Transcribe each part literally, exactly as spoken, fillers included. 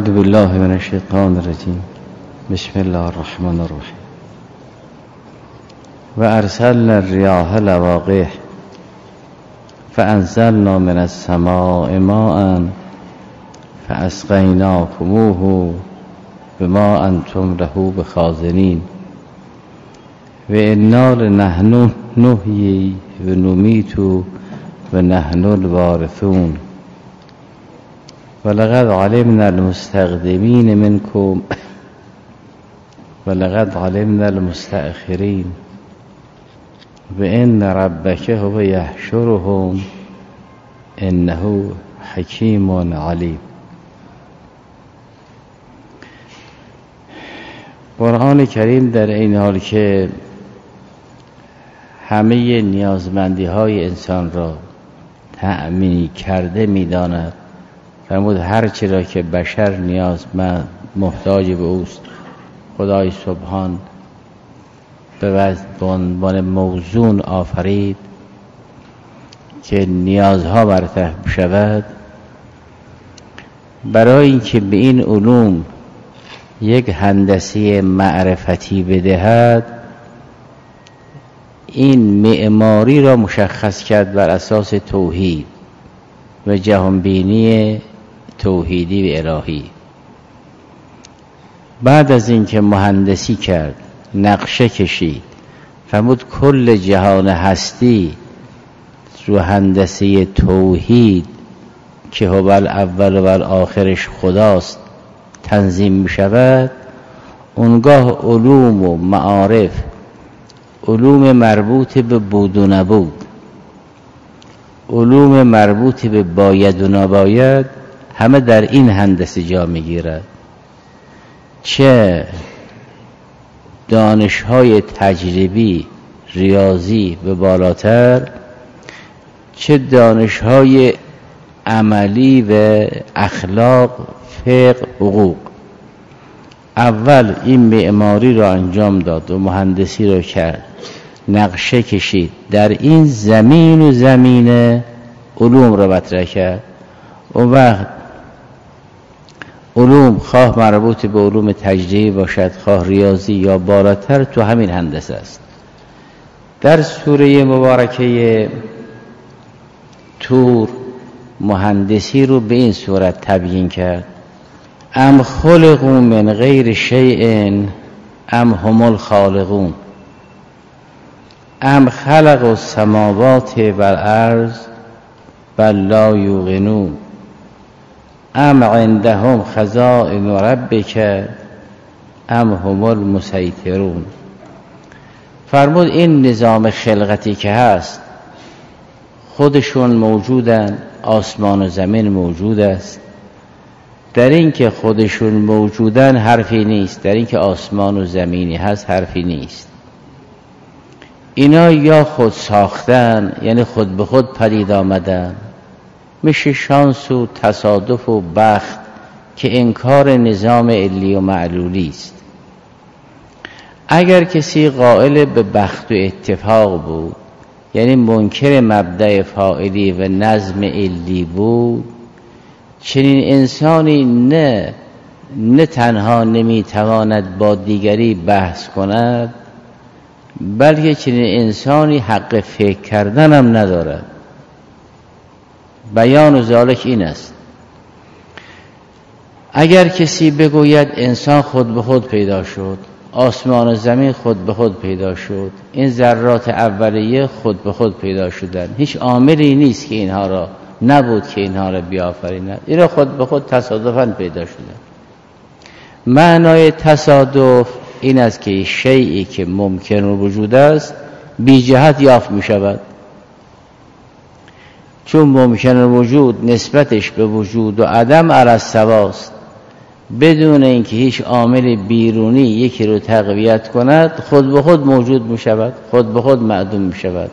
اعوذ بالله من الشیطان الرجیم. بسم الله الرحمن الرحیم. و ارسلنا الریاح لواقح فانزلنا من السماء ماء فاسقیناکموه بما انتم له بخازنین و انا لنحن نحیی و نمیت و نحن الوارثون ولقد علمنا المستقدمین منکم ولقد علمنا المستأخرین و ان ربک هو یحشرهم انه حکیم علیم. قرآن کریم در این حال که همه نیازمندی های انسان را تأمین کرده می داند، فرمود هر چی را که بشر نیازمند محتاج به اوست خدای سبحان به عنوان موزون آفرید که نیازها برطرف شود. برای اینکه به این علوم یک هندسه معرفتی بدهد، این معماری را مشخص کرد بر اساس توحید و جهانبینی توحیدی و الهی. بعد از اینکه مهندسی کرد، نقشه کشید، فرمود کل جهان هستی رو هندسه توحید که هو الاول و الاخرش خداست تنظیم می شود. اونگاه علوم و معارف، علوم مربوط به بود و نبود، علوم مربوط به باید و نباید، همه در این هندسه جا می گیرد. چه دانش‌های تجربی ریاضی به بالاتر، چه دانش‌های عملی و اخلاق، فقه، حقوق. اول این معماری را انجام داد و مهندسی را کرد، نقشه کشید، در این زمین و زمینه علوم را مطرح کرد. اون وقت علوم خواه مربوط به علوم تجربی باشد، خواه ریاضی یا بالاتر، تو همین هندسه است. در سوره مبارکه طور مهندسی رو به این صورت تبیین کرد: ام خلقوا من غیر شیء ام هم الخالقون ام خلقوا السماوات والارض بل لا یوقنون ام عندهم خزائن ربک ام هم المسیطرون. فرمود این نظام خلقتی که هست، خودشون موجودن، آسمان و زمین موجود است. در این که خودشون موجودن حرفی نیست، در این که آسمان و زمینی هست حرفی نیست. اینا یا خود ساختن، یعنی خود به خود پدید آمدن، میشه شانس و تصادف و بخت که انکار نظام علی و معلولی است. اگر کسی قائل به بخت و اتفاق بود، یعنی منکر مبدأ فاعلی و نظم علی بود، چنین انسانی نه نه تنها نمیتواند با دیگری بحث کند، بلکه چنین انسانی حق فکر کردن هم ندارد. بیان و ذالک این است: اگر کسی بگوید انسان خود به خود پیدا شد، آسمان و زمین خود به خود پیدا شد، این ذرات اولیه خود به خود پیدا شدن، هیچ عاملی نیست که اینها را نبود که اینها را بیافریند، این را خود به خود تصادفاً پیدا شدن. معنای تصادف این است که شیئی که ممکن وجود است بی جهت یافت می شود. چون ممکن وجود نسبتش به وجود و عدم علی السواست، بدون اینکه هیچ عامل بیرونی یکی رو تقویت کند، خود به خود موجود می شود، خود به خود معدوم می شود.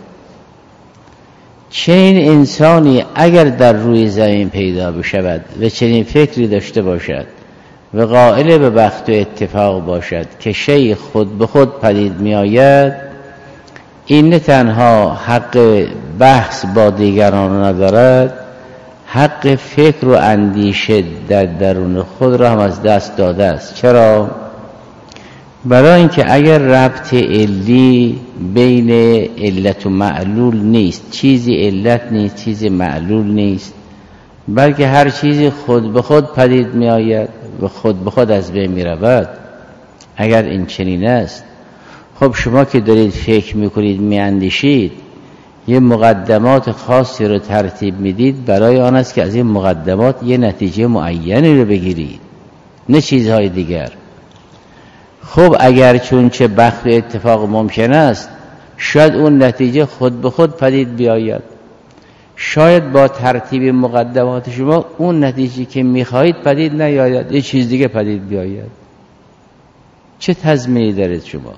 چنین انسانی اگر در روی زمین پیدا بشود و چنین فکری داشته باشد و قائل به بخت و اتفاق باشد که شیء خود به خود پدید می آید، این نه تنها حق بحث با دیگران ندارد، حق فکر و اندیشه در درون خود را هم از دست داده است. چرا؟ برای اینکه اگر ربط علی بین علت و معلول نیست، چیزی علت نیست، چیزی معلول نیست، بلکه هر چیزی خود به خود پدید می آید و خود به خود از بین می رود. اگر این چنین است، خب شما که دارید فکر می کنید، می اندیشید، یه مقدمات خاصی رو ترتیب میدید، برای آن است که از این مقدمات یه نتیجه معینی رو بگیرید، نه چیزهای دیگر. خب اگر چون چه بخت و اتفاق ممکن است، شاید اون نتیجه خود به خود پدید بیاید، شاید با ترتیب مقدمات شما اون نتیجه که میخواهید پدید نیاید، یه چیز دیگه پدید بیاید. چه تضمینی دارید شما؟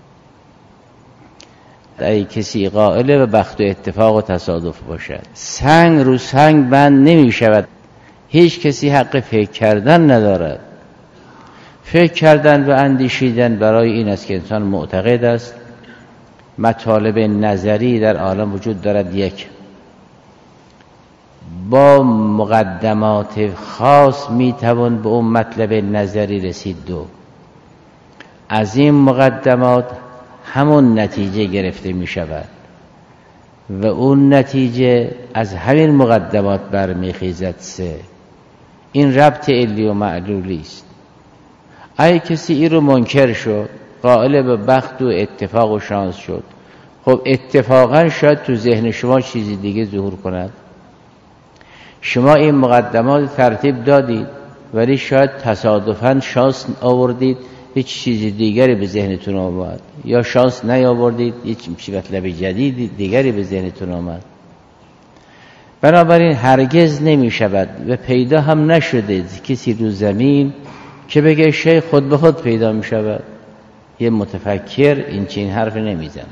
ای کسی قائل به بخت و اتفاق و تصادف باشد، سنگ رو سنگ بند نمی شود. هیچ کسی حق فکر کردن ندارد. فکر کردن و اندیشیدن برای این است که انسان معتقد است مطالب نظری در عالم وجود دارد، یک، با مقدمات خاص می توان به اون مطلب نظری رسید، دو، از این مقدمات همون نتیجه گرفته می شود و اون نتیجه از همین مقدمات برمی خیزد، سه، این ربط علی و معلولی است. اگه کسی این رو منکر شد، قائل به بخت و اتفاق و شانس شد، خب اتفاقا شاید تو ذهن شما چیزی دیگه ظهور کند. شما این مقدمات ترتیب دادید ولی شاید تصادفاً شانس آوردید، هیچ چیز دیگری به ذهنتون آمد، یا شانس نیاوردید، هیچ مطلب جدید دیگری به ذهنتون آمد. بنابراین هرگز نمی شود و پیدا هم نشده کسی رو زمین که بگه شیء خود به خود پیدا می شود. یه متفکر این چین حرف نمی زند.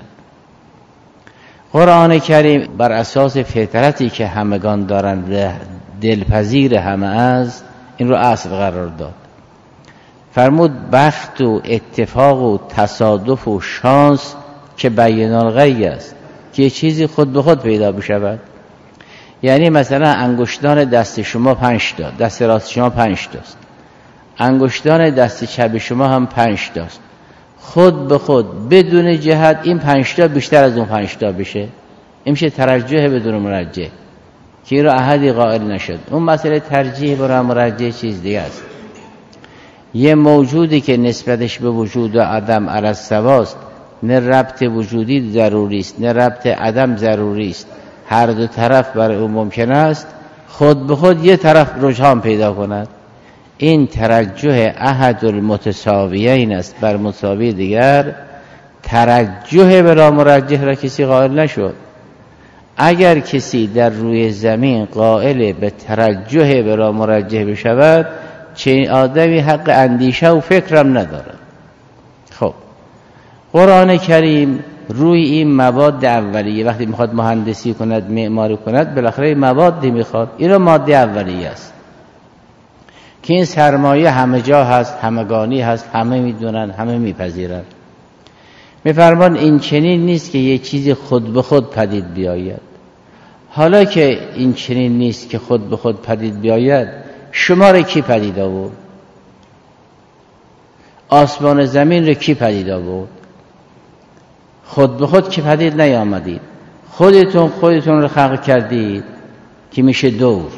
قرآن کریم بر اساس فطرتی که همگان دارند، دلپذیر همه است، این رو اصل قرار داد. فرمود بخت و اتفاق و تصادف و شانس که بیان الغیب است، که یه چیزی خود به خود پیدا بشود. یعنی مثلا انگشتان دست شما پنج تا، دست راست شما پنج تاست، انگشتان دست چپ شما هم پنج تاست، خود به خود بدون جهت این پنج تا بیشتر از اون پنج تا بشه، این میشه ترجح بدون مرجح، که این رو احدی قائل نشد. اون مسئله ترجیح برای مرجح چیز دیگه است. یه موجودی که نسبتش به وجود و عدم علی السواست، نه ربط وجودی ضروری است نه ربط عدم ضروری است، هر دو طرف برای اون ممکن است خود به خود یه طرف رجحان پیدا کند. این ترجح احد المتساویین است بر مساوی دیگر. ترجح بلا مرجح را کسی قائل نشد. اگر کسی در روی زمین قائل به ترجح بلا مرجح بشود، چنین آدمی حق اندیشه و فکرم ندارد. خب قرآن کریم روی این مواد اولیه وقتی میخواد مهندسی کند، معماری کند، بالاخره موادی میخواد. این رو ماده اولیه است که این سرمایه همه جا هست، همگانی هست، همه میدونن، همه میپذیرن. میفرمان این چنین نیست که یه چیزی خود به خود پدید بیاید. حالا که این چنین نیست که خود به خود پدید بیاید، شما رو کی پدید آورد؟ آسمان زمین رو کی پدید آورد؟ خود به خود که پدید نیامدید، خودتون خودتون رو خلق کردید که میشه دور.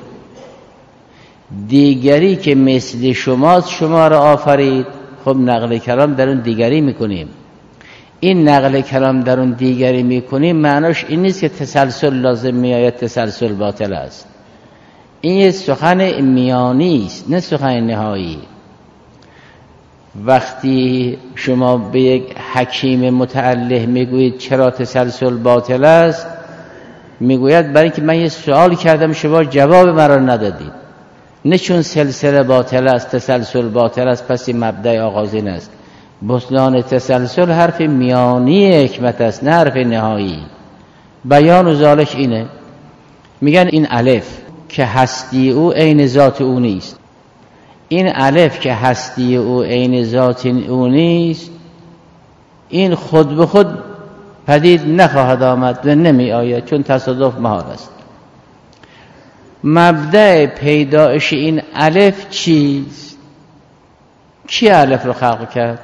دیگری که مثل شماست شما رو آفرید. خب نقل کلام در اون دیگری میکنیم. این نقل کلام در اون دیگری میکنیم معناش این نیست که تسلسل لازم میآید، تسلسل باطل است. این یه سخن میانی است، نه سخن نهایی. وقتی شما به یک حکیم متعله میگویید چرا تسلسل باطل است، میگوید برای اینکه من یه سوال کردم شما جواب مرا ندادید، نه چون سلسله باطل است، تسلسل باطل است، پس این مبدأ آغازین است. بطلان تسلسل حرف میانی حکمت است، نه حرف نهایی. بیان و ذالک اینه. میگن این الف که هستی او عین ذات او نیست. این الف که هستی او عین ذات او نیست، این خود به خود پدید نخواهد آمد و نمی آید، چون تصادف محال است. مبدأ پیدایش این الف چیست؟ کی الف رو خلق کرد؟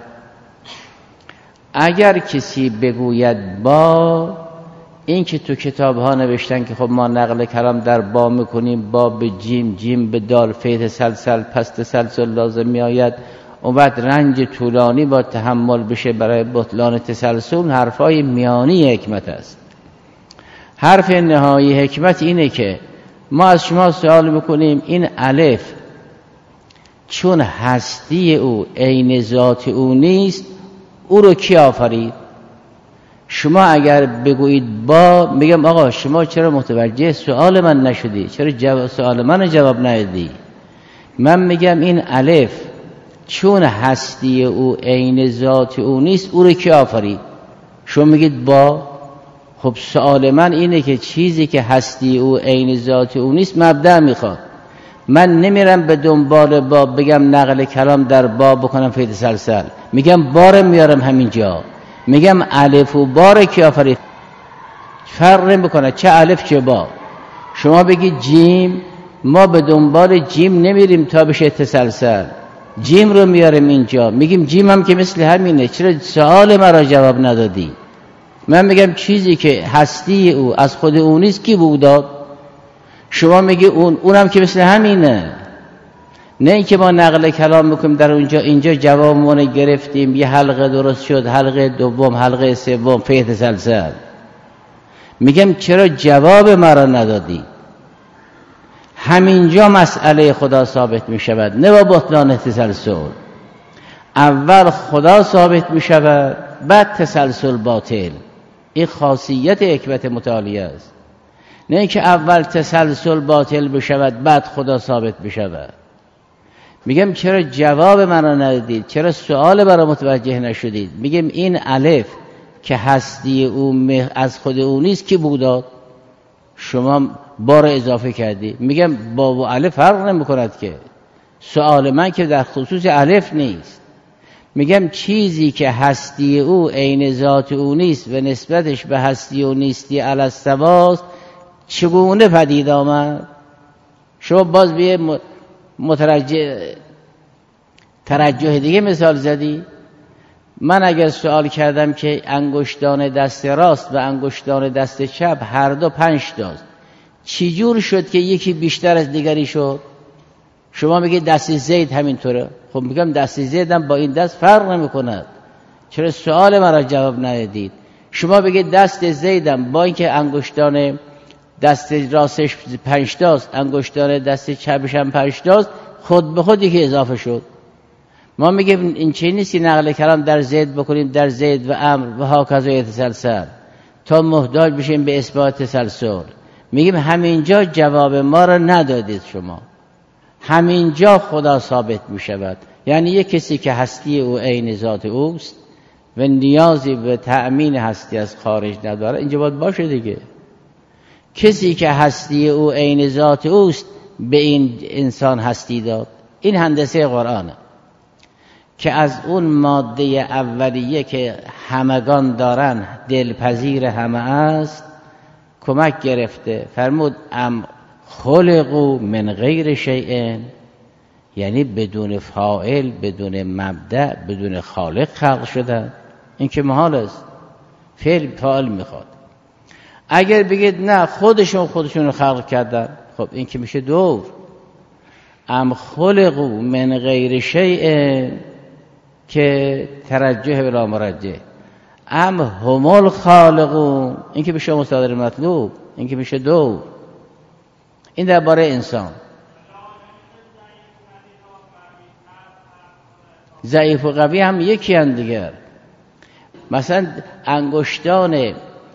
اگر کسی بگوید با، این که تو کتاب ها نوشتن که خب ما نقل کلام در با میکنیم، با به جیم، جیم به دال، فی تسلسل، پس تسلسل لازم می آید، اون وقت رنج طولانی با تحمل بشه برای بطلان تسلسل، حرفای میانی حکمت است. حرف نهایی حکمت اینه که ما از شما سوال میکنیم این الف چون هستی او عین ذات او نیست، او رو کی آفرید؟ شما اگر بگویید با، میگم آقا شما چرا متوجه سوال من نشدی؟ چرا جواب سوال من جواب ندادی؟ من میگم این الف چون هستی او عین ذات او نیست، او رو کی آفرید؟ شما میگید با. خب سوال من اینه که چیزی که هستی او عین ذات او نیست مبدأ میخواد. من نمیرم به دنبال با بگم نقل کلام در با بکنم فی تسلسل، میگم بار میارم همینجا، میگم الف و بار کی آفرید؟ فرق نمیکنه چه الف چه با. شما بگید جیم، ما به دنبال جیم نمیریم تا بشه تسلسل، جیم رو میارم اینجا، میگیم جیم هم که مثل همینه، چرا سوال مرا جواب ندادی؟ من میگم چیزی که هستی او از خود او نیست کی بود داد؟ شما میگی اون، اونم که مثل همینه. نه اینکه ما نقل کلام میکنیم در اونجا، اینجا جوابمون گرفتیم، یه حلقه درست شد، حلقه دوم، حلقه سوم، فی تسلسل. میگم چرا جواب مرا ندادی؟ همینجا مسئله خدا ثابت میشود، نه با بطلان تسلسل. اول خدا ثابت میشود، بعد تسلسل باطل. این خاصیت حکمت متعالی است. نه اینکه اول تسلسل باطل بشود بعد خدا ثابت بشود. میگم چرا جواب منو ندادید؟ چرا سوال برای متوجه نشدید؟ میگم این الف که هستی او از خود او نیست کی بوداد؟ شما بار اضافه کردی. میگم با و الف فرق نمیکند که. سوال من که در خصوص الف نیست. میگم چیزی که هستی او عین ذات او نیست و نسبتش به هستی او نیستی علی السواست چگونه پدید آمد؟ شما باز بیه مترجه ترجح دیگه مثال زدی. من اگر سوال کردم که انگشتان دست راست و انگشتان دست چپ هر دو پنج تاست، چی جور شد که یکی بیشتر از دیگری شد؟ شما میگید دست زید همینطوره. خب میگم دست زیدم با این دست فرق نمیکند. چرا سوال مرا جواب ندادید؟ شما بگید دست زیدم با اینکه انگشتان دست راستش پنج تاست، انگشتان دست چپش هم پنج تاست، خود به خودی که اضافه شد. ما میگیم این چه نیستی نقل کلام در زید بکنیم، در زید و امر و هاکذا یتسلسل، تا محتاج بشیم به اثبات تسلسل. میگیم همینجا جواب ما را ندادید شما. همینجا خدا ثابت میشود. یعنی یک کسی که هستی او عین ذات اوست و نیازی به تأمین هستی از خارج نداره، اینجا باید باشه دیگه. کسی که هستی او عین ذات اوست به این انسان هستی داد. این هندسه قرآنه که از اون ماده اولیه که همگان دارن، دلپذیر همه است، کمک گرفته. فرمود ام خلقوا من غیر شیء، یعنی بدون فاعل، بدون مبدأ، بدون خالق خلق شدن. این که محال است، فعل فاعل میخواد. اگر بگید نه خودشون خودشون رو خلق کردن، خب این که میشه دور. ام خلقوا من غیر شیء که ترجح بلا مرجح، ام هم الخالقون، این که میشه مصادر مطلوب، این که میشه دور. این درباره انسان. ضعیف و قوی هم یکی هم دیگر. مثلا انگشتان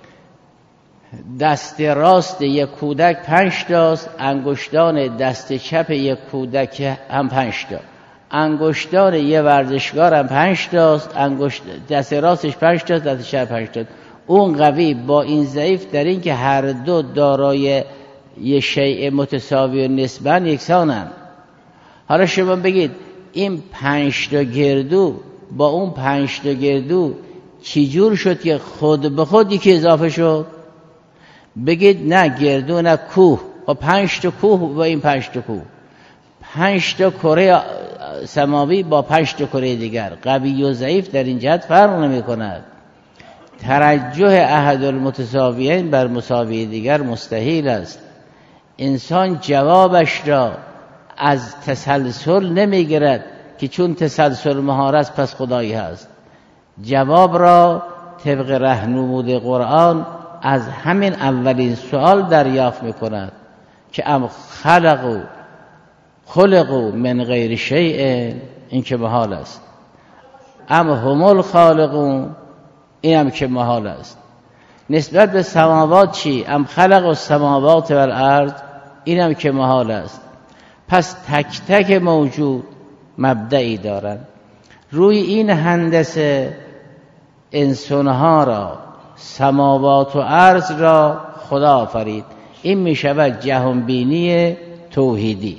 دست راست یک کودک پنج تاست، انگشتان دست چپ یک کودک هم پنج تا، انگشتان یه ورزشکار هم پنج تاست، انگشت دست راستش پنج تاست، دست چپ پنج تاست. اون قوی با این ضعیف در این که هر دو دارای یه شیء متساوی و نسباً یکسانن. حالا شما بگید این پنج تا گردو با اون پنج تا گردو چی جور شد که خود به خود یکی اضافه شد؟ بگید نه گردو نه کوه. خب پنج تا کوه و این پنج تا کوه، پنج تا کره سماوی با پنج تا کره دیگر، قوی و ضعیف در این جهت فرق نمی کند. ترجح احد المتساویین بر مساوی دیگر مستحیل است. انسان جوابش را از تسلسل نمیگیرد که چون تسلسل مهار است پس خدایی هست. جواب را طبق راهنمود قرآن از همین اولین سوال دریافت میکند که ام خلقوا خلقوا من غیر شیء، این که محال است. ام هم الخالقون، این هم که محال است. نسبت به سماوات چی؟ ام خلق السماوات والارض، این هم که محال است. پس تک تک موجود مبدعی دارند. روی این هندسه انسانها را، سماوات و ارض را خدا آفرید. این می شود جهانبینی توحیدی.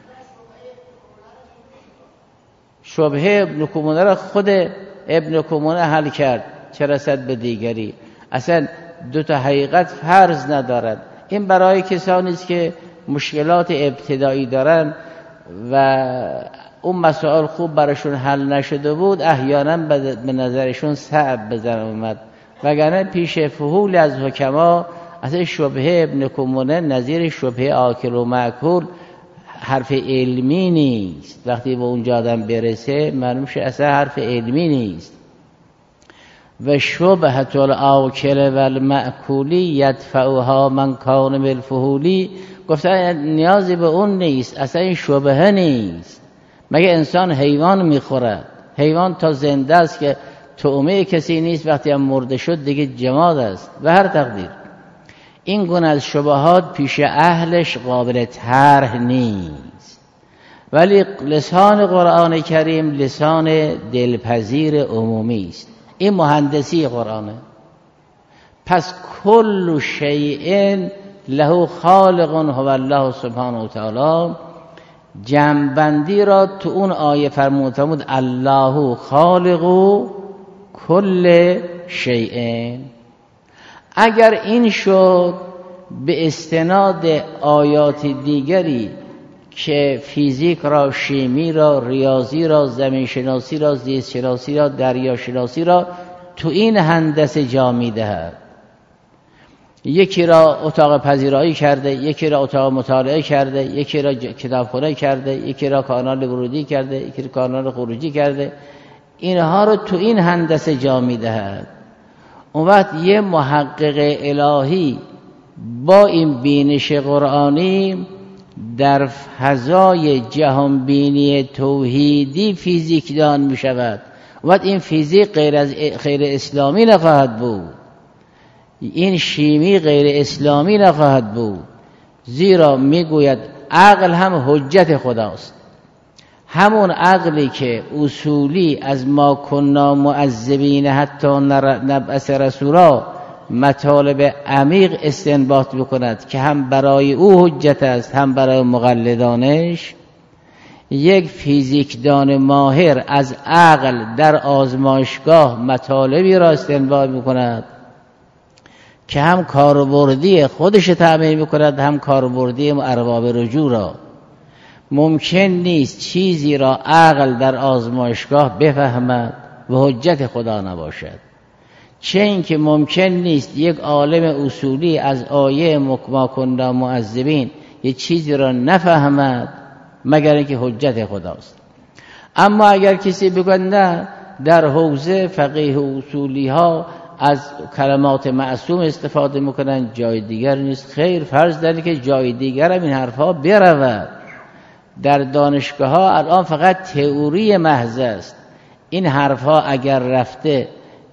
شبهه ابن کمونه را خود ابن کمونه حل کرد، چه رسد به دیگری. اصلا دو تا حقیقت فرض ندارد. این برای کسانی است که مشکلات ابتدایی دارن و اون مسائل خوب براشون حل نشده بود، احیانا به نظرشون صعب بزن اومد، وگرنه پیش فحول از حکما اصلا شبهه ابن کمونه نظیر شبهه آکل و مأکول حرف علمی نیست. وقتی به اونجا آدم برسه معلوم شه اصلا حرف علمی نیست. و شبهة الآکل و المأکولی یدفعها من کان بالفحولی، گفتن نیازی به اون نیست، اصلا این شبهه نیست. مگه انسان حیوان میخورد؟ حیوان تا زنده است که طعمه کسی نیست، وقتی هم مرده شد دیگه جماد است و هر تقدیر. این گونه از شبهات پیش اهلش قابل طرح نیست، ولی لسان قرآن کریم لسان دلپذیر عمومی است. این مهندسی قرآنه. پس کل شیء له خالق هو الله سبحانه و تعالی، جمع‌بندی را تو اون آیه فرمود الله خالق کل شیء. اگر این شد به استناد آیات دیگری که فیزیک را، شیمی را، ریاضی را، زمین شناسی را، زیست شناسی را، دریا شناسی را تو این هندسه جا می‌دهد. یکی را اتاق پذیرایی کرده، یکی را اتاق مطالعه کرده، یکی را کتابخانه کرده، یکی را کانال ورودی کرده، یکی را کانال خروجی کرده. اینها رو تو این هندسه جا می‌دهد. اون وقت یه محقق الهی با این بینش قرآنی در فضای جهانبینی توحیدی فیزیکدان می شود. اون وقت این فیزیک غیر از غیر اسلامی نخواهد بود، این شیمی غیر اسلامی نخواهد بود، زیرا میگوید عقل هم حجت خداست. همون عقلی که اصولی از ما کنا معذبین حتی نبعث رسولا مطالب عمیق استنباط بکند که هم برای او حجت است هم برای مقلدانش، یک فیزیکدان ماهر از عقل در آزمایشگاه مطالبی را استنباط بکند که هم کاربردی خودش تأمین بکند هم کاربردی ارباب رجوع را. ممکن نیست چیزی را عقل در آزمایشگاه بفهمد و حجت خدا نباشد، چه اینکه ممکن نیست یک عالم اصولی از آیه ما کنا معذبین یک چیزی را نفهمد مگر اینکه حجت خداست. اما اگر کسی بگه نه در حوزه فقیه و اصولی ها از کلمات معصوم استفاده میکنن جای دیگر نیست، خیر، فرض داره که جای دیگر هم این حرفها برود. در دانشگاه ها الان فقط تئوری محض است. این حرفها اگر رفته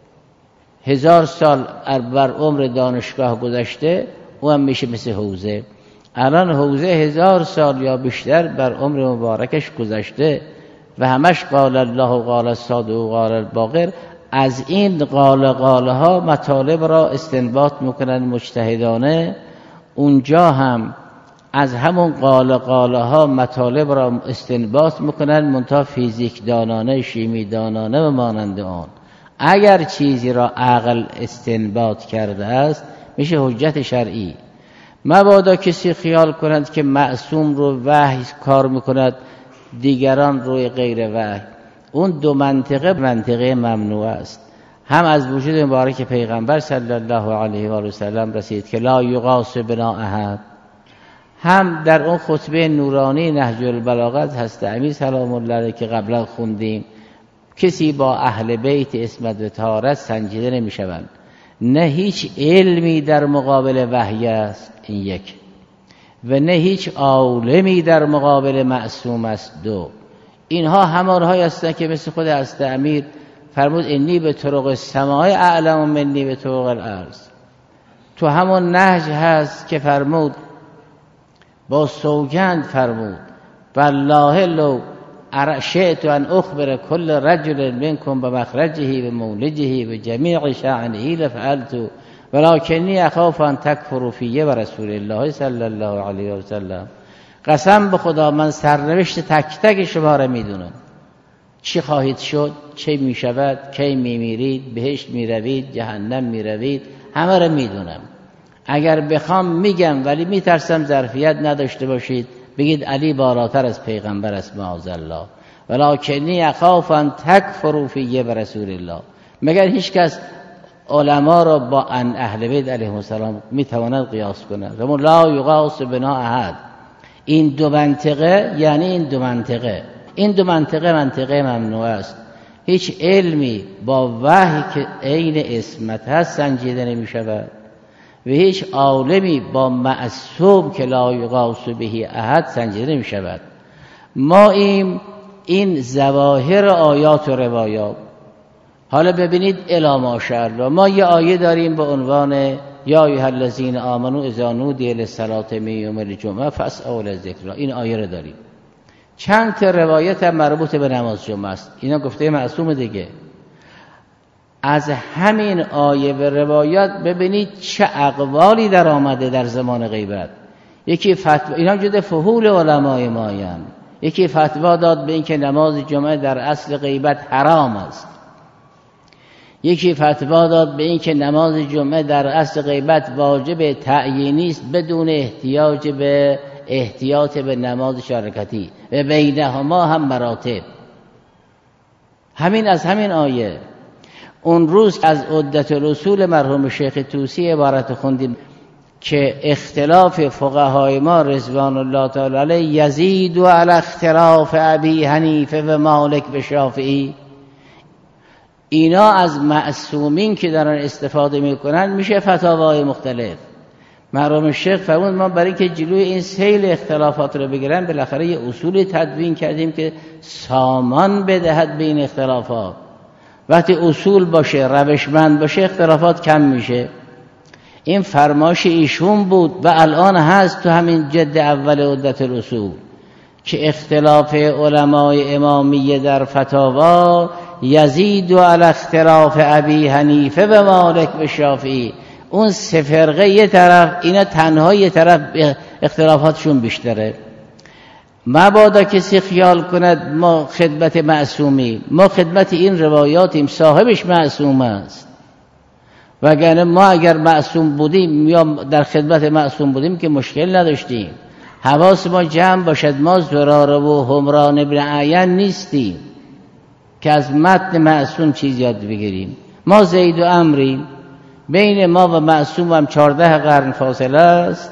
هزار سال بر عمر دانشگاه گذشته او هم میشه مثل حوزه. الان حوزه هزار سال یا بیشتر بر عمر مبارکش گذشته و همش قال الله و قال الصادق و قال الباقر. از این قال قال ها مطالب را استنباط میکنن مجتهدانه، اونجا هم از همون قال قال ها مطالب را استنباط میکنن منتها فیزیک دانانه، شیمی دانانه و مانند آن. اگر چیزی را عقل استنباط کرده است میشه حجت شرعی. مبادا کسی خیال کند که معصوم رو وحی کار میکند، دیگران روی غیر وحی. اون دو منطقه منطقه ممنوع است. هم از وجود مبارک پیغمبر صلی الله علیه و آله و سلم رسید که لا یغاث بنا احد، هم در اون خطبه نورانی نهج البلاغه حضرت امیر سلام الله علیه که قبلا خوندیم، کسی با اهل بیت عصمت و طهارت سنجیده نمی شوند. نه هیچ علمی در مقابل وحی است، این یک، و نه هیچ عالمی در مقابل معصوم است، دو. اینها همانهایی هستند که مثل خود حضرت امیر فرمود انی به طرق السماء اعلم منی به طرق الارض. تو همون نهج هست که فرمود، با سوگند فرمود والله لو شئت ان اخبر كل رجل منكم بمخرجه بمولجه بجميع شأنه لفعلت ولكني اخاف ان تكفروا فيه ورسول الله صلی الله علیه و سلم. قسم به خدا من سرنوشت تک تک شما را میدونم، چی خواهید شد، چه میشود، کی میمیرید، بهشت میروید، جهنم میروید، همه را میدونم. اگر بخوام میگم، ولی میترسم ظرفیت نداشته باشید بگید علی بالاتر از پیغمبر است معاذ الله. ولکنی اخاف ان تکفروا فیه برسول الله. مگر هیچ کس علما را با ان اهل بیت علیهم السلام میتواند قیاس کند؟ و لا یقاس بنا احد. این دو منطقه یعنی این دو منطقه این دو منطقه منطقه ممنوع است. هیچ علمی با وحی که عین عصمت هست سنجیده نمی شود و هیچ عالمی با معصوم که لا یقاس به احد سنجیده نمی شود. ما این این ظواهر آیات و روایات. حالا ببینید الی ماشاءالله، ما یه آیه داریم به عنوان یا ایها الذین آمنوا اذا نودی للصلاة من یوم الجمعه فاسعوا الی ذکر الله. این آیه رو داریم. چند تا روایت هم مربوط به نماز جمعه است، اینا گفته معصوم دیگه. از همین آیه و روایات ببینید چه اقوالی در آمده در زمان غیبت. یکی فتوا، اینا جده فحول علمای مایم، یکی فتوا داد به این که نماز جمعه در اصل غیبت حرام است. یکی فتوا داد به این که نماز جمعه در اصل غیبت واجب تعیینی است بدون احتیاج به احتیاط به نماز شرکتی و بینهما هم مراتب. همین از همین آیه. اون روز از عدت رسول مرحوم شیخ طوسی عبارت خوندیم که اختلاف فقهای ما رضوان الله تعالی علیه یزید و علی اختلاف ابی حنیفه و مالک و شافعی. اینا از معصومین که دارن استفاده میکنن میشه فتاوای مختلف. مرحوم شیخ فرمود ما برای که جلوی این سیل اختلافات رو بگیرن بالاخره یه اصول تدوین کردیم که سامان بدهد بین اختلافات. وقتی اصول باشه، روشمند باشه، اختلافات کم میشه. این فرمایش ایشون بود و الان هست تو همین جد اول عدت الاصول که اختلاف علمای امامیه در فتاوا یزید و علی اختلاف ابی حنیفه و مالک و شافعی. اون سه فرقه یه طرف، اینا تنها یه طرف اختلافاتشون بیشتره. مبادا کسی خیال کند ما خدمت معصومی، ما خدمت این روایاتیم، صاحبش معصوم است. وگرنه ما اگر معصوم بودیم یا در خدمت معصوم بودیم که مشکل نداشتیم. حواس ما جمع باشد، ما زراره و حمران ابن عین نیستیم که از متن معصوم چیز یاد بگیریم. ما زید و عمریم، بین ما و معصوم هم چارده قرن فاصله است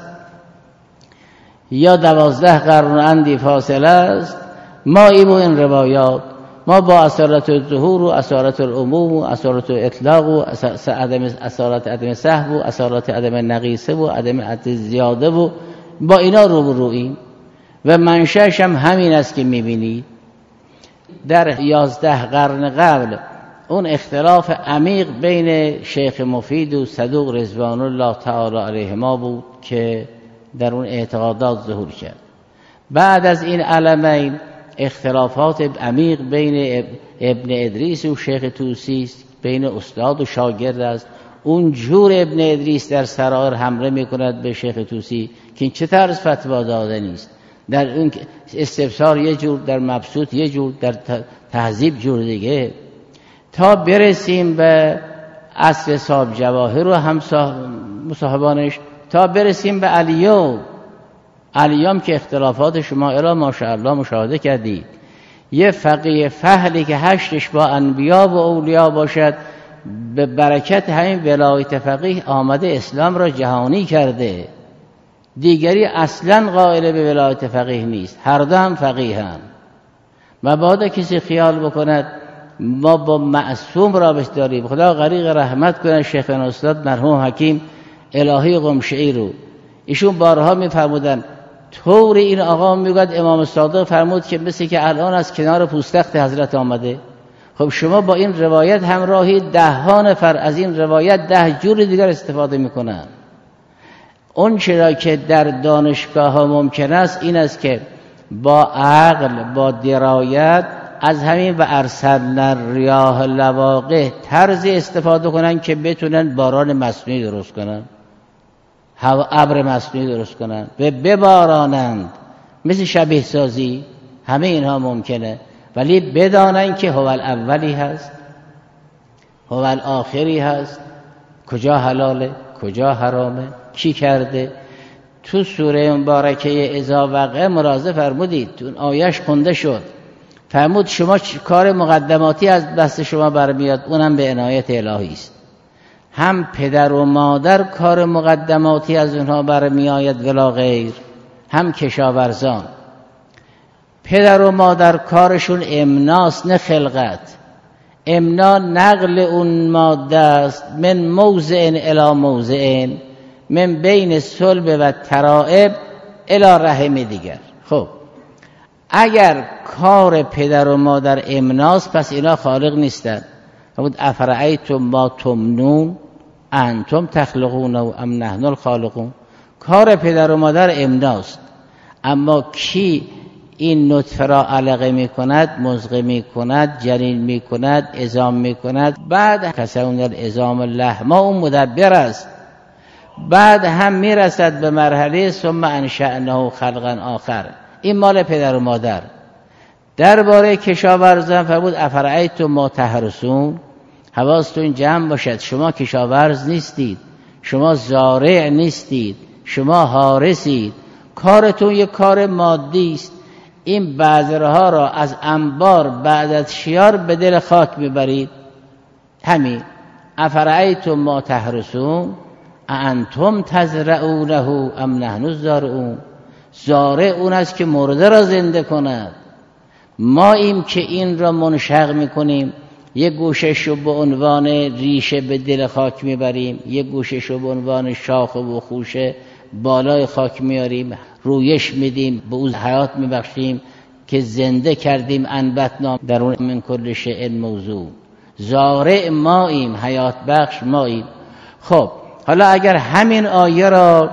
یا دوازده قرن اندی فاصله است. ما این و این روایات، ما با اصالت الظهور و اصالت العموم و اصالت اطلاق و اصالت عدم سهو و اصالت عدم نقیصه و عدم عدم زیاده و با اینا روبروییم و منشأش هم همین است که میبینید. در یازده قرن قبل اون اختلاف عمیق بین شیخ مفید و صدوق رضوان الله تعالی علیهما بود که در اون اعتقادات ظهور کرد. بعد از این علمین اختلافات عمیق بین ابن ادریس و شیخ طوسی است، بین استاد و شاگرد است. اون جور ابن ادریس در سرائر حمله میکند به شیخ طوسی که این چه طرز فتوا داده نیست. در اون استفسار یه جور، در مبسوط یه جور، در تهذیب جور دیگه، تا برسیم به اصل صاحب جواهر و هم مصاحبانش، تا برسیم به الیوم. الیوم که اختلافات شما الا ماشاءالله مشاهده کردید. یه فقیه فهلی که هشتش با انبیا و اولیا باشد، به برکت همین ولایت فقیه آمده اسلام را جهانی کرده. دیگری اصلا قائل به ولایت فقیه نیست، هر دو هم فقیه‌اند. مبادا کسی خیال بکند ما با معصوم رابطه داریم. خدا غریق رحمت کنه شیخ استاد مرحوم حکیم الهی قمشعی رو. ایشون بارها میفرمودن طور این آقا میگوید امام صادق فرمود که مثل که الان از کنار پوستخت حضرت آمده. خب شما با این روایت همراهی ده ها نفر از این روایت ده جور دیگر استفاده میکنن. اون چرا که در دانشگاه ها ممکن است این است که با عقل با درایت از همین و ارسلنا الریاح لواقح طرزی استفاده کنن که بتونن باران مصنوعی درست کنن، هوا ابر مصنوعی درست کنن و ببارانند، مثل شبیه سازی. همه اینها ممکنه، ولی بدانن که هو الاولی هست، هو الاخری هست، کجا حلاله کجا حرامه، کی کرده. تو سوره مبارکه اذا وقع مراجعه فرمودید، تو آیش خونده شد، فرمود شما کار مقدماتی از دست شما برمیاد، اونم به عنایت الهی است. هم پدر و مادر کار مقدماتی از اونها برمیآید ولا غیر، هم کشاورزان. پدر و مادر کارشون امناست نه خلقت. امنا نقل اون ماده است من موضع الی موضع، من بین صلب و ترائب الی رحم دیگر. خب اگر کار پدر و مادر امناست پس اینا خالق نیستن. فرمود افرأیتم ما تمنون انتم تخلقون ام نحن الخالقون. کار پدر و مادر امناست، اما کی این نطفه را علقه می کند، مضغه می کند، جنین می کند، عظام می کند، بعد کسون العظام لحما، اون مدبر است. بعد هم می رسد به مرحله ثم انشأنه خلقا آخر. این مال پدر و مادر. درباره کشاورزان فرمود افرأیتم ما تحرثون. حواستون جمع باشد، شما کشاورز نیستید، شما زارع نیستید، شما حارسید، کارتون یک کار مادی است. این بذرها را از انبار بعد از شیار به دل خاک میبرید. همین افرأیتم ما تحرثون انتم تزرعونه ام نحن الزارعون. زارع اون است که مرده را زنده کند، ما ایم که این را منشق میکنیم. یک گوشش رو به عنوان ریشه به دل خاک میبریم، یک گوشش رو به عنوان شاخ و خوشه بالای خاک میاریم، رویش میدیم، به او حیات میبخشیم که زنده کردیم. انبتنا در اون من کل شیء موضوع. زارع ماییم، حیات بخش ماییم. خب حالا اگر همین آیه را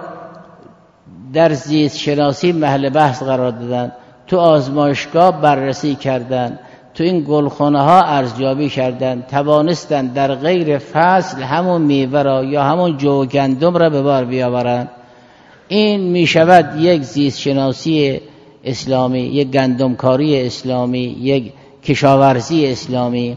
در زیست شناسی محل بحث قرار دادن، تو آزمایشگاه بررسی کردن، تو این گلخانه ها ارزیابی کردن، توانستن در غیر فصل همون میوه را یا همون جو گندم را به بار بیاورن، این می شود یک زیست شناسی اسلامی، یک گندمکاری اسلامی، یک کشاورزی اسلامی.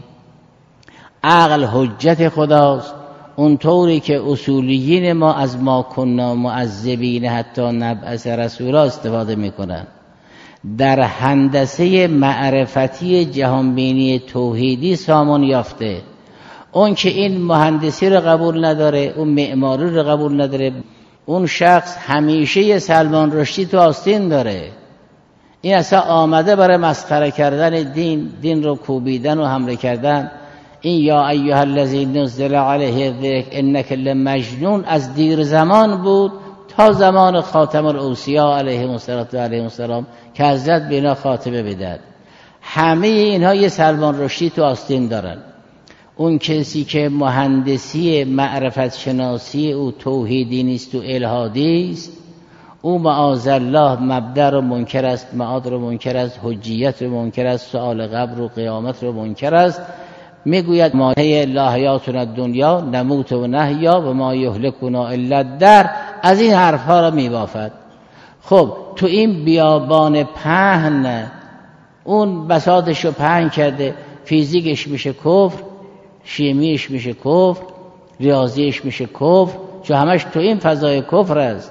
عقل حجت خداست، اونطوری که اصولیین ما از ما کنا معذبین حتی نبعث رسولا استفاده میکنن. در هندسه معرفتی جهانبینی توحیدی سامان یافته. اون که این مهندسی رو قبول نداره، اون معماری رو قبول نداره، اون شخص همیشه یه سلمان رشدی تو آستین داره. این اصلا آمده برای مسخره کردن دین، دین رو کوبیدن و حمله کردن. این یا ایها الذی نزل علیه الذکر انک لمجنون از دیر زمان بود تا زمان خاتم الاوصیا علیه السلام علیه السلام که حضرت بینا خاتمه بدهد. همه اینها یه سلمان رشدی تو آستین دارن. اون کسی که مهندسی معرفت شناسی او توحیدی نیست و الهادی است، او معاذالله مبدأ رو منکر است، معاد رو منکر است، حجیت رو منکر است، سؤال قبر و قیامت رو منکر است. میگوید ما هی لا حیاتنا الدنیا نموت و نحیا و ما یهلکنا الا الدهر. از این حرفها را میبافد. خب تو این بیابان پهن اون بساطش رو پهن کرده، فیزیکش میشه کفر، شیمیش میشه کفر، ریاضیش میشه کفر، چون همش تو این فضای کفر است.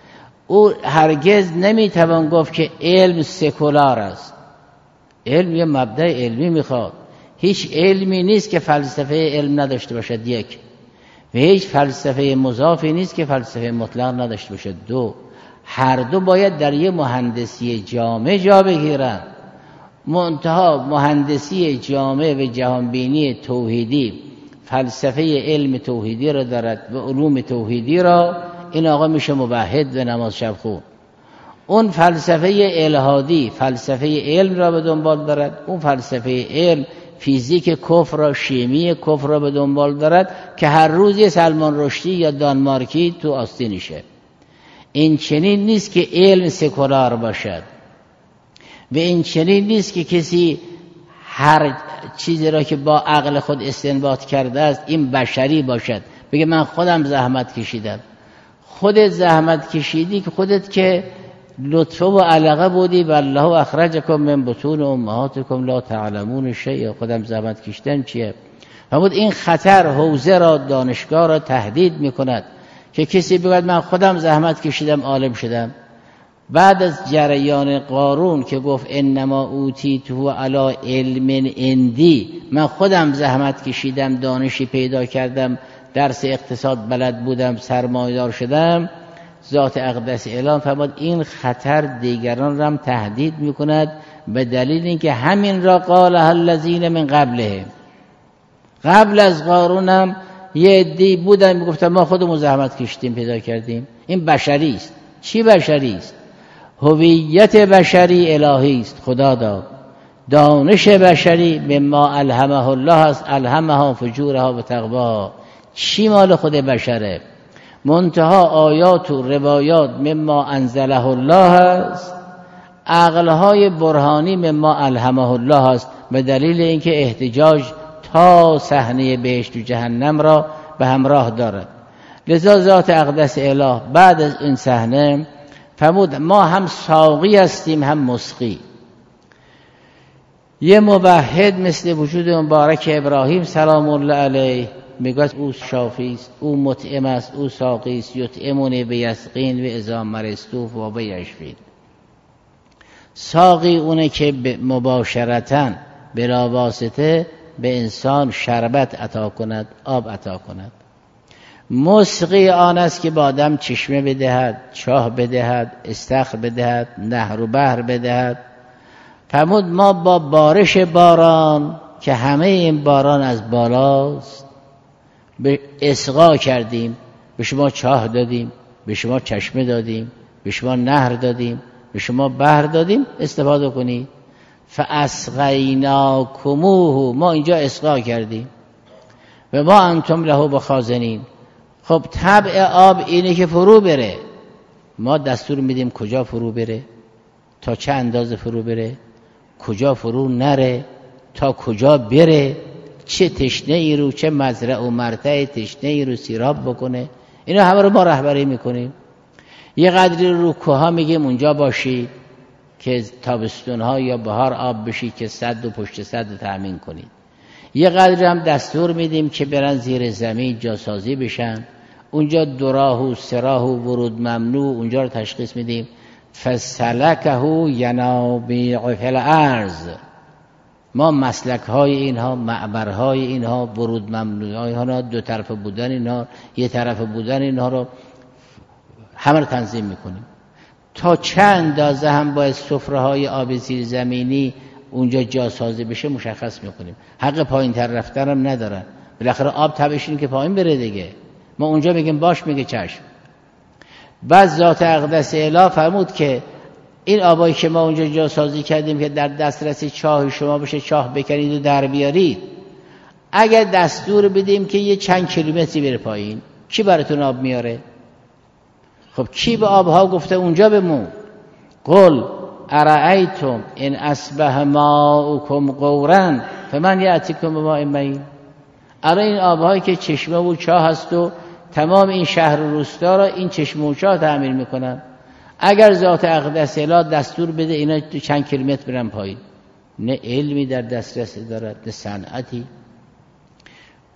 او هرگز نمیتوان گفت که علم سکولار است. علم یه مبدأ علمی میخواد. هیچ علمی نیست که فلسفه علم نداشته باشد، یک. و هیچ فلسفه مضافی نیست که فلسفه مطلق نداشته باشد، دو. هر دو باید در یه مهندسی جامع جا بگیرند. منتها مهندسی جامع و جهانبینی توحیدی فلسفه علم توحیدی را دارد و علوم توحیدی را، این آقا میشه موحد و نماز شب خون. اون فلسفه الهادی فلسفه علم را به دنبال دارد، اون فلسفه علم فیزیک کفر را، شیمی کفر را به دنبال دارد که هر روز یه سلمان رشدی یا دانمارکی تو آستینشه. این چنین نیست که علم سکولار باشد و این چنین نیست که کسی هر چیزی را که با عقل خود استنباط کرده است این بشری باشد، بگه من خودم زحمت کشیدم. خودت زحمت کشیدی که خودت که لطفه و علاقه بودی، والله اخرجکم من بطون امهاتکم لا تعلمون شیئا. خودم زحمت کشیدن چیه؟ فرمود این خطر حوزه را، دانشگاه را تهدید میکند که کسی بگوید من خودم زحمت کشیدم عالم شدم. بعد از جریان قارون که گفت انما اوتیته علی علم عندی، من خودم زحمت کشیدم، دانشی پیدا کردم، درس اقتصاد بلد بودم، سرمایه‌دار شدم، ذات اقدس اعلام فرمود این خطر دیگران را هم تهدید میکند، به دلیل اینکه همین را قال الذین من قبله، قبل از قارون هم یه عده‌ای بودن میگفتن ما خودمون زحمت کشیدیم پیدا کردیم. این بشری است. چی بشری است؟ هویت بشری الهی است، خدا داد. دانش بشری مما الهمه الله است، الهمها فجورها و تقواها. چی مال خود بشره؟ منتها آیات و روایات مما انزله الله است، عقلهای برهانی مما الهمه الله است، به دلیل اینکه احتجاج تا صحنه بهشت و جهنم را به همراه دارد. لذا ذات اقدس اله بعد از این صحنه فرمود ما هم ساقی هستیم هم مسقی. یه موحد مثل وجود مبارک ابراهیم سلام الله علیه میگوید او شافی است، او مطعم است، او ساقی است، یطعمنی بیسقین و اذا مرضت و بیشفین. ساقی اونه که مباشرتاً بلا واسطه به انسان شربت عطا کند، آب عطا کند. مسقی آن است که با آدم چشمه بدهد، چاه بدهد، استخر بدهد، نهر و بحر بدهد. فرمود ما با بارش باران که همه این باران از بالاست به اسقا کردیم، به شما چاه دادیم، به شما چشمه دادیم، به شما نهر دادیم، به شما بحر دادیم، استفاده کنید. فاسقیناکموه، ما اینجا اسقا کردیم و ما انتم له بخازنین. خب طبع آب اینه که فرو بره، ما دستور میدیم کجا فرو بره، تا چه اندازه فرو بره، کجا فرو نره، تا کجا بره، چه تشنه ای رو، چه مزرعه و مرتع تشنه ای رو سیراب بکنه. اینا همه رو ما رهبری میکنیم. یه قدری رو کوها میگیم اونجا باشی که تابستونها یا بهار آب بشی که صد و پشت صد رو تأمین کنید. یه قدری هم دستور میدیم که برن زیر زمین جاسازی بشن، اونجا دراه و سراه و ورود ممنوع، اونجا رو تشخیص میدیم. فسلکه ینابیع فی الارض، ما مسلک های اینها، معبرهای اینها، ورود ممنوع های اینها، دو طرف بودن اینها، یه طرف بودن اینها رو همه رو تنظیم میکنیم. تا چند اندازه هم باید سفره های آب زیر زمینی اونجا جاسازی بشه مشخص میکنیم. حق پایین تر رفتن هم ندارن، بالاخره آب تبش این که پایین بره دیگه. ما اونجا میگیم باش، میگه چشم. بعد ذات اقدس اله فرمود که این آبایی که ما اونجا جاسازی کردیم که در دسترسی چاه شما بشه، چاه بکنید و در بیارید. اگر دستور بدیم که یه چند کیلومتری بره پایین، کی براتون آب میاره؟ خب کی به آبها گفته اونجا بمون؟ قل ارأیتم ان اصبح ماؤکم غورا فمن یأتیکم بماء معین. الان این آبهایی که چشمه و چاه هست و تمام این شهر و روستا را این چشمه و چاه تعمیر میکنن، اگر ذات اقدس اله دستور بده اینا تو چند کیلومتر برن پایین، نه علمی در دسترس دارد، نه صنعتی.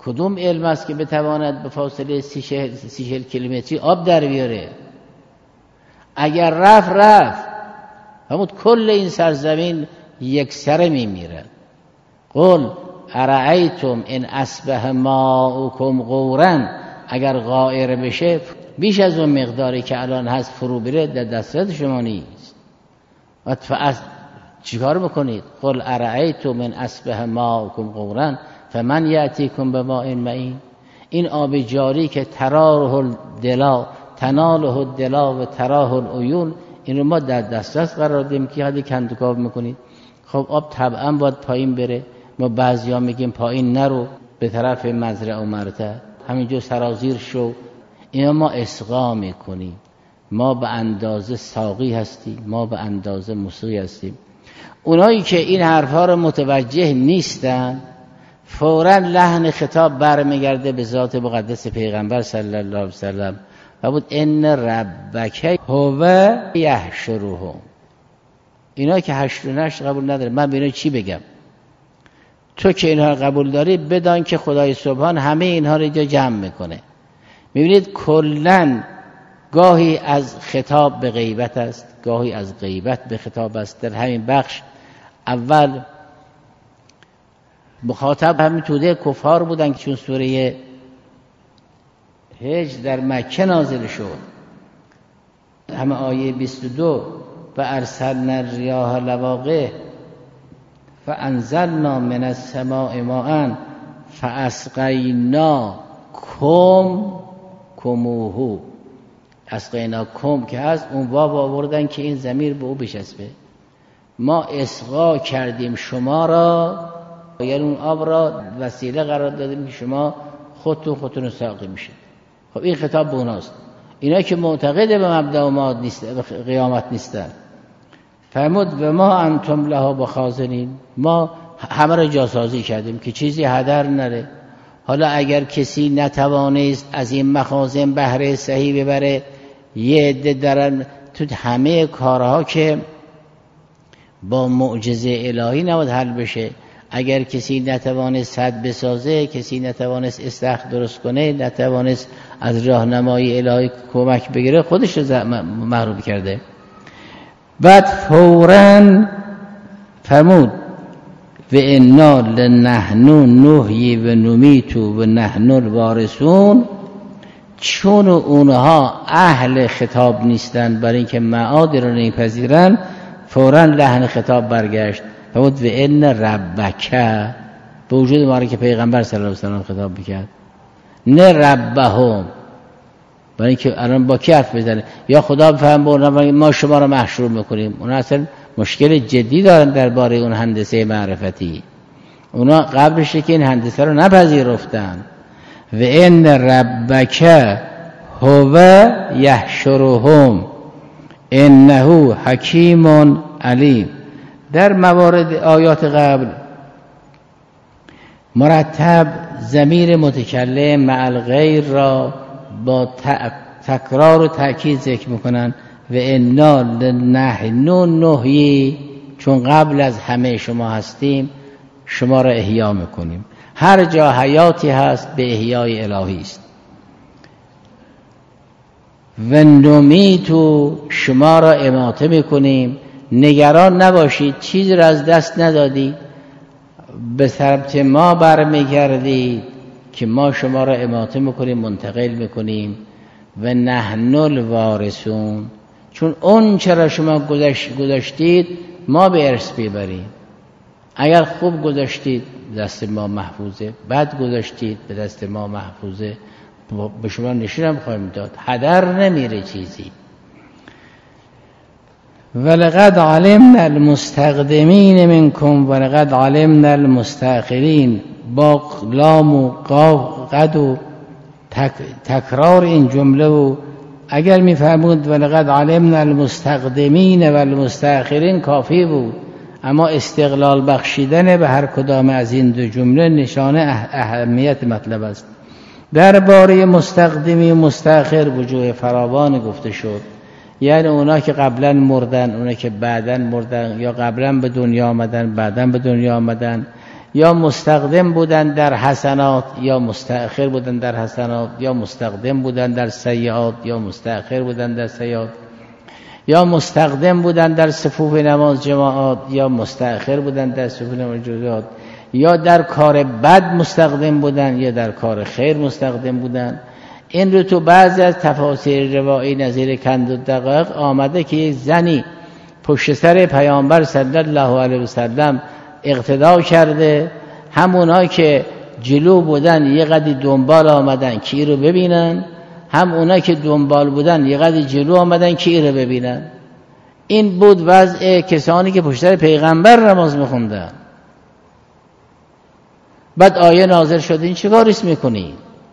کدوم علم است که بتواند به فاصله سی چهل کیلومتری آب در بیاره؟ اگر رفت رفت همون کل این سرزمین یک سره میمیرد. قل ارأیتم ان اصبح ماؤکم غورا، اگر غائر بشه بیش از اون مقداری که الان هست فرو بره در دسترس شما نیست. و چیکار بکنید؟ قل ارأیتم ان اصبح ماؤکم غورا فمن یأتیکم بماء معین. این آب جاری که تراه الدلا تناله الدلا و تراه العیون، این رو ما در دسترس قرار دیم که حدی کندوکاو میکنید. خب آب طبعا باید پایین بره. ما بعضیا میگیم پایین نرو، به طرف مزرعه و مرتع، همینجور سرازیر شو. اینا ما اسقا میکنیم. ما به اندازه ساقی هستیم، ما به اندازه موسیقی هستیم. اونایی که این حرفا رو متوجه نیستن فوراً لحن خطاب برمیگرده به ذات مقدس پیغمبر صلی الله علیه وسلم و بود ان ربک هو یحشرهم. اینا که حشر و نشر قبول نداره، من به اینا چی بگم؟ تو که اینها رو قبول داری بدان که خدای سبحان همه اینها رو اینجا جمع میکنه. میبینید کلن گاهی از خطاب به غیبت است، گاهی از غیبت به خطاب است. در همین بخش اول مخاطب همین توده کفار بودن که چون سوره هجر در مکه نازل شد، همه آیه بیست و دو و ارسلنا الریاح لواقح فانزلنا من السماء ماء فاسقیناکم کموه. اسقیناکم که هست اون واو آوردن که این ضمیر به او بچسبه. ما اسقا کردیم شما را، یعنی اون آب را وسیله قرار دادیم که شما خودتون خودتون ساقی میشه. خب این خطاب به اوناست. اینا که معتقد به مبدا و معاد نیست، به قیامت نیستن. فرمود و ما انتم لها بخازنین، ما همه را جاسازی کردیم که چیزی هدر نره. حالا اگر کسی نتوانست از این مخازن بهره صحیح ببره، یه عده درن تو همه کارها که با معجزه الهی نباید حل بشه. اگر کسی نتوانست سد بسازه، کسی نتوانست استخر درست کنه، نتوانست از راهنمای الهی کمک بگیره، خودش رو محروم کرده. بعد فوراً فرمود و انا لنحن نحیی و نمیت و نحن الوارثون. چون اونها اهل خطاب نیستن برای اینکه معادی رو نمیپذیرن، فوراً لحن خطاب برگشت. فرمود و ان ربک، به وجود ما که پیغمبر صلی الله علیه و سلم خطاب میکرد، نه ربهم، برای اینکه الان با کی حرف بزنه؟ یا خدا بفهم ما شما رو محشور میکنیم. اونا اصلا مشکل جدی دارن درباره اون هندسه معرفتی. اونا قبلش که این هندسه رو نپذیرفتن. و ان ربک هو یحشرهم انه حکیم علیم. در موارد آیات قبل مرتب ضمیر متکلم مع الغیر را با تکرار و تأکید ذکر میکنن. و انا لنحن نحیی، چون قبل از همه شما هستیم شما را احیا میکنیم. هر جا حیاتی هست به احیای الهی است. و نمیتو، شما را اماته میکنیم. نگران نباشید، چیزی را از دست ندادی، به سمت ما برمیگردید که ما شما را اماته میکنیم، منتقل میکنیم. و نحن الوارثون، چون اون چرا شما گذاشتید ما به ارث ببریم. اگر خوب گذاشتید دست ما محفوظه، بد گذاشتید به دست ما محفوظه، به شما نشونم خواهیم داد، هدر نمیره چیزی. ولقد علمنا المستقدمین منکم ولقد علمنا المستأخرین. با لام و قاف قد و تک، تکرار این جمله و اگر میفهمود ولقد علمنا المستقدمین و المستأخرین کافی بود، اما استقلال بخشیدن به هر کدام از این دو جمله نشانه اهمیت مطلب است. درباره مستقدمی و مستأخر وجوه فراوان گفته شد، یعنی اونا که قبلا مردن، اونا که بعداً مردن، یا قبلا به دنیا آمدن بعداً به دنیا آمدن، یا مستقدم بودن در حسنات یا مستأخر بودن در حسنات، یا مستقدم بودن در سیئات یا مستأخر بودن در سیئات، یا مستقدم بودن در صفوف نماز جماعات یا مستأخر بودن در صفوف نماز جماعات، یا در کار بد مستقدم بودن یا در کار خیر مستقدم بودن. این رو تو بعضی از تفاسیر روایی نظیر کندالدقایق آمده که یک زنی پشت سر پیامبر صلی الله علیه و سلم اقتدا کرده، همونا که جلو بودن یه قدری دنبال آمدن که این رو ببینن، هم اونا که دنبال بودن یه قدری جلو آمدن که این رو ببینن. این بود وضع کسانی که پشت سر پیغمبر نماز میخوندن. بعد آیه نازل شد این چه کاریست میکنی؟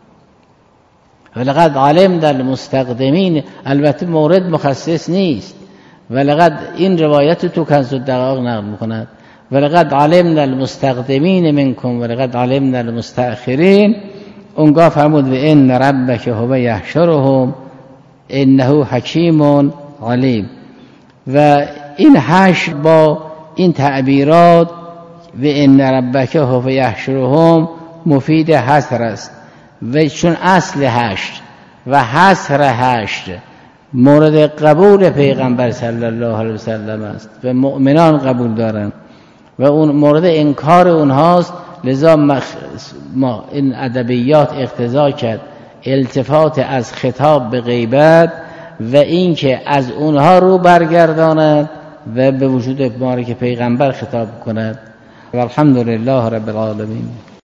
ولقد علمنا المستقدمین، البته مورد مخصص نیست، ولقد این روایت تو کنز الدقایق نقل میکند، ولقد علمنا المستقدمین منکم ولقد علمنا المستأخرین. اونگاه فرمود و ان ربک هو یحشرهم انه حکیم علیم. و این حشر با این تعبیرات و ان ربک هو یحشرهم مفید حصر است، و چون اصل حشر و حصر حشر مورد قبول پیغمبر صلی الله علیه وسلم است و مؤمنان قبول دارند و اون مورد انکار اونهاست، لذا مخ... ما این ادبیات اقتضا کرد التفات از خطاب به غیبت و اینکه از اونها رو برگرداند و به وجود مبارک پیغمبر خطاب کند. و الحمدلله رب العالمین.